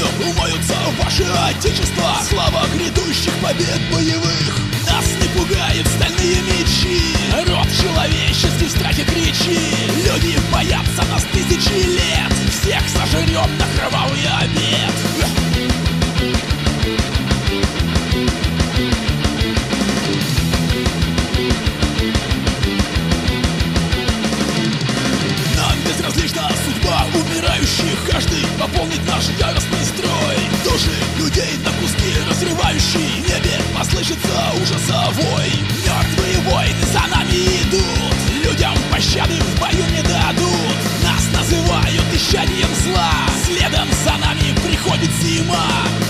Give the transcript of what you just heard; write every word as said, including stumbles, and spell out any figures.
кровью умоются ваше отечество. Слава грядущих побед боевых. Нас не пугают стальные мечи. Род человеческий в страхе кричи. Люди боятся нас тысячи лет. Всех сожрем на кровавый обед. Безразлична судьба умирающих. Каждый пополнит наш яростный строй. Души людей на куски разрывающий. В небе послышится ужасовой. Мертвые войны за нами идут. Людям пощады в бою не дадут. Нас называют исчадием зла. Следом за нами приходит зима.